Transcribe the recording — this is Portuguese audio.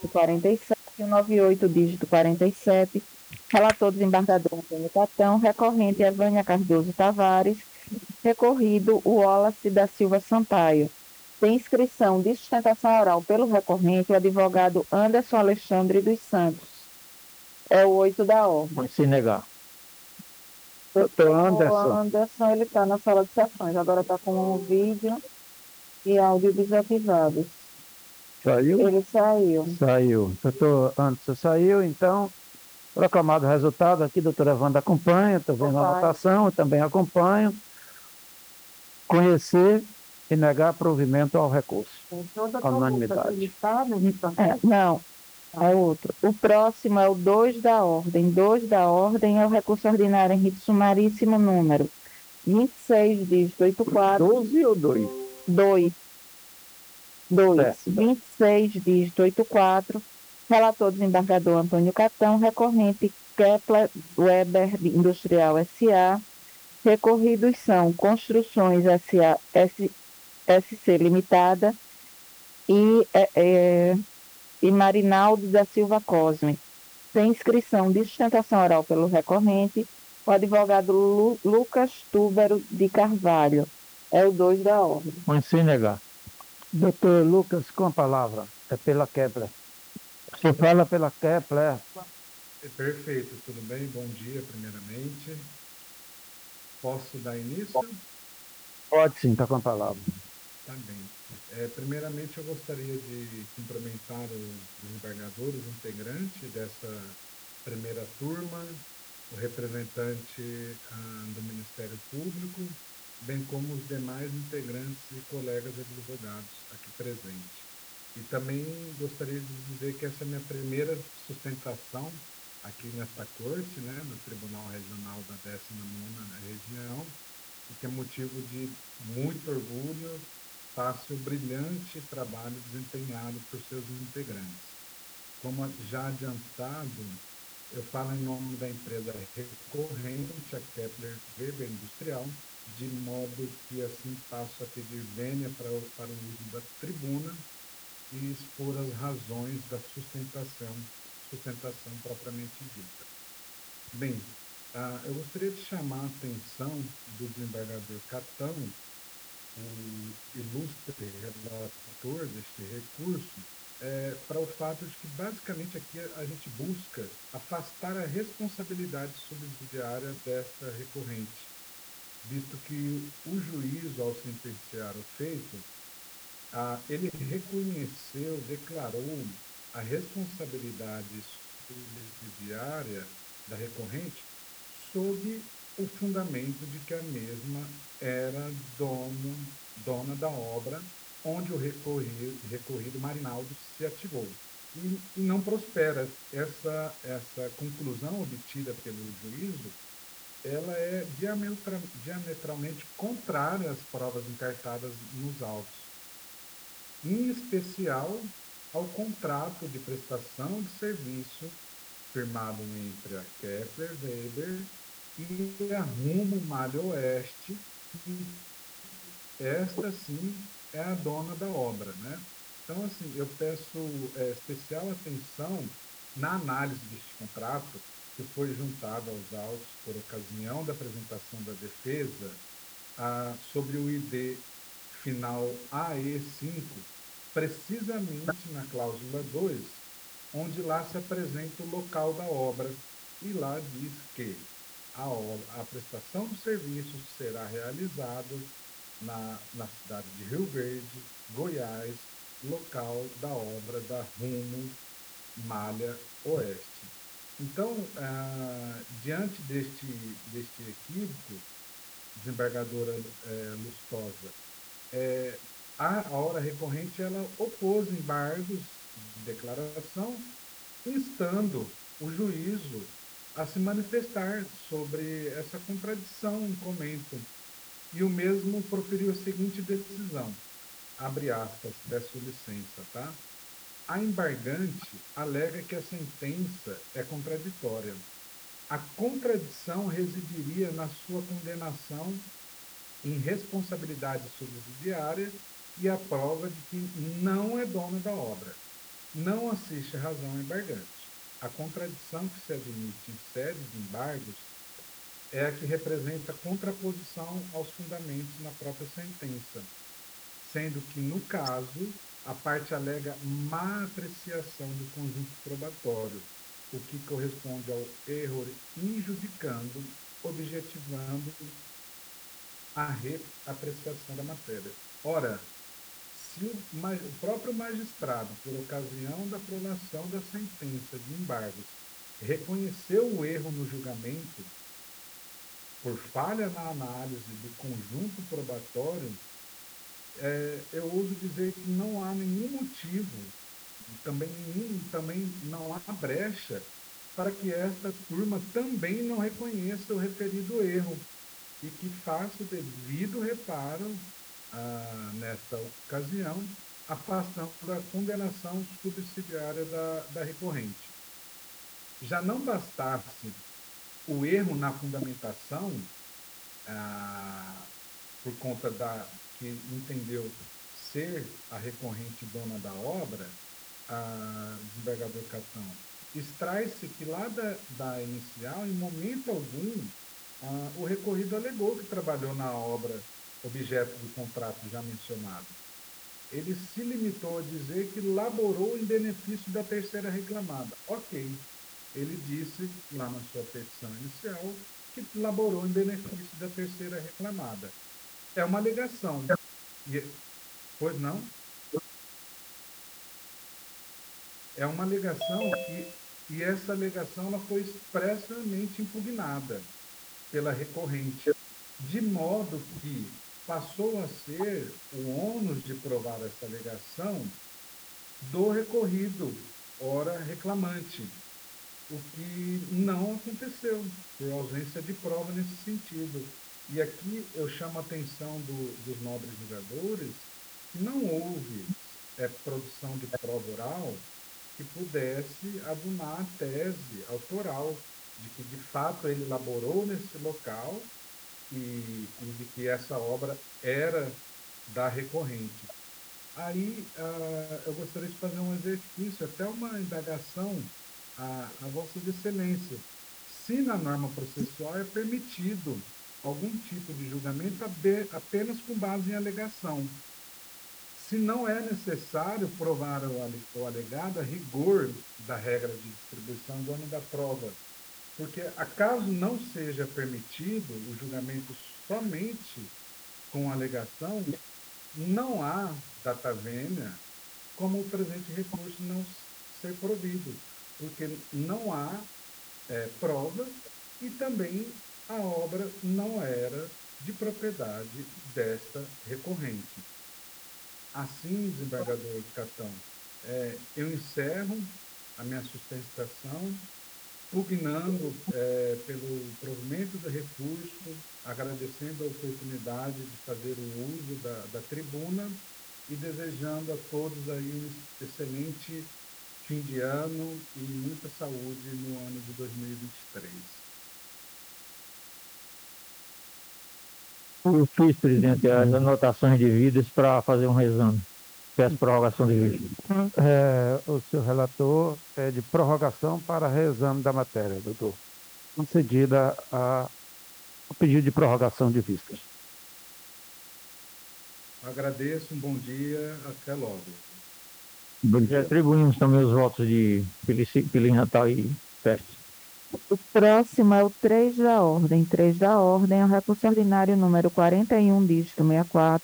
47, 198, dígito 47, relator desembargador Antônio Catão, recorrente Evânia Cardoso Tavares, recorrido Wallace da Silva Sampaio. Tem inscrição de sustentação oral pelo recorrente o advogado Anderson Alexandre dos Santos. É o 8 da ordem. Pode se negar. Doutor Doutor Anderson. Anderson, ele está na sala de sessões, agora está com o vídeo e áudio desativados. Saiu? Ele saiu. Saiu. Doutor Anderson saiu, então, proclamado o resultado aqui, doutora Wanda acompanha, estou vendo a votação, eu também acompanho. Conhecer e negar provimento ao recurso. À unanimidade. Não, é outro. O próximo é o 2 da ordem. 2 da ordem é o recurso ordinário em rito sumaríssimo número 26, dígito 84. 12 ou 2? 2. 2. Certo. 26, dígito 84. Relator desembargador Antônio Catão, recorrente Kepler Weber Industrial S.A. Recorridos são Construções S.A. SC Limitada e, e Marinaldo da Silva Cosme. Tem inscrição de sustentação oral pelo recorrente, o advogado Lucas Túbero de Carvalho. É o 2 da ordem. Pode se negar. Doutor Lucas, com a palavra. É pela Kepler. Você fala pela Kepler. Perfeito, tudo bem? Bom dia, primeiramente. Posso dar início? Pode sim, está com a palavra. Tá bem. Primeiramente, eu gostaria de cumprimentar os desembargadores integrantes dessa primeira turma, o representante do Ministério Público, bem como os demais integrantes e colegas advogados aqui presentes. E também gostaria de dizer que essa é a minha primeira sustentação aqui nesta corte, né, no Tribunal Regional da 19ª Região, e que é motivo de muito orgulho face o brilhante trabalho desempenhado por seus integrantes. Como já adiantado, eu falo em nome da empresa recorrente, a Kepler Weber Industrial, de modo que assim passo a pedir vênia para o uso da tribuna e expor as razões da sustentação propriamente dita. Bem, eu gostaria de chamar a atenção do desembargador Catão, o ilustre relator deste recurso, para o fato de que, basicamente, aqui a gente busca afastar a responsabilidade subsidiária desta recorrente, visto que o juízo, ao sentenciar o feito, ele reconheceu, declarou a responsabilidade subsidiária da recorrente sob o fundamento de que a mesma era dona da obra onde o recorrido Marinaldo se ativou. E não prospera. Essa conclusão obtida pelo juízo, ela é diametralmente contrária às provas encartadas nos autos, em especial ao contrato de prestação de serviço firmado entre a Kepler Weber e a Rumo Malha Oeste, que esta sim é a dona da obra, né? Então, assim, eu peço especial atenção na análise deste contrato, que foi juntado aos autos por ocasião da apresentação da defesa, sobre o ID final AE5, precisamente na cláusula 2, onde lá se apresenta o local da obra, e lá diz que a prestação do serviço será realizada na cidade de Rio Verde, Goiás, local da obra da Rumo Malha Oeste. Então, diante deste equívoco, desembargadora Lustosa, a hora recorrente ela opôs embargos de declaração, instando o juízo a se manifestar sobre essa contradição em comento. E o mesmo proferiu a seguinte decisão, abre aspas, peço licença, tá? A embargante alega que a sentença é contraditória. A contradição residiria na sua condenação em responsabilidade subsidiária e a prova de que não é dona da obra. não assiste razão embargante. A contradição que se admite em série de embargos é a que representa contraposição aos fundamentos na própria sentença, sendo que, no caso, a parte alega má apreciação do conjunto probatório, o que corresponde ao erro injudicando, objetivando a reapreciação da matéria. Ora, se o próprio magistrado, por ocasião da aprovação da sentença de embargos, reconheceu o erro no julgamento, por falha na análise do conjunto probatório, eu ouso dizer que não há nenhum motivo, também não há brecha para que esta turma também não reconheça o referido erro e que faça o devido reparo, nesta ocasião, afastando a condenação subsidiária da recorrente. Já não bastasse o erro na fundamentação, por conta que entendeu ser a recorrente dona da obra, a desembargador Catão, extrai-se que lá da inicial, em momento algum, o recorrido alegou que trabalhou na obra objeto do contrato já mencionado. Ele se limitou a dizer que laborou em benefício da terceira reclamada. Ok, ele disse lá na sua petição inicial que laborou em benefício da terceira reclamada. É uma alegação. Pois não? É uma alegação e essa alegação ela foi expressamente impugnada pela recorrente, de modo que passou a ser o ônus de provar essa alegação do recorrido, ora reclamante, o que não aconteceu, por ausência de prova nesse sentido. E aqui eu chamo a atenção dos nobres julgadores que não houve produção de prova oral que pudesse adunar a tese autoral de que, de fato, ele laborou nesse local e de que essa obra era da recorrente. Aí, eu gostaria de fazer um exercício, até uma indagação a Vossas Excelências. Se na norma processual é permitido algum tipo de julgamento apenas com base em alegação, se não é necessário provar o alegado a rigor da regra de distribuição do ônus da prova, porque acaso não seja permitido o julgamento somente com alegação, não há data vênia como o presente recurso não ser provido, porque não há prova e também a obra não era de propriedade desta recorrente. Assim, desembargador Catão, eu encerro a minha sustentação pugnando pelo provimento do recurso, agradecendo a oportunidade de fazer o uso da tribuna e desejando a todos aí um excelente fim de ano e muita saúde no ano de 2023. Eu fiz, presidente, as anotações devidas para fazer um resumo. Peço prorrogação de vista. O senhor relator pede prorrogação para reexame da matéria, doutor. Concedida o pedido de prorrogação de vistas. Agradeço, um bom dia, até logo. Atribuímos também os votos de Feliz Natal e Festas. O próximo é o 3 da ordem. 3 da ordem é o recurso ordinário número 41, dígito 64.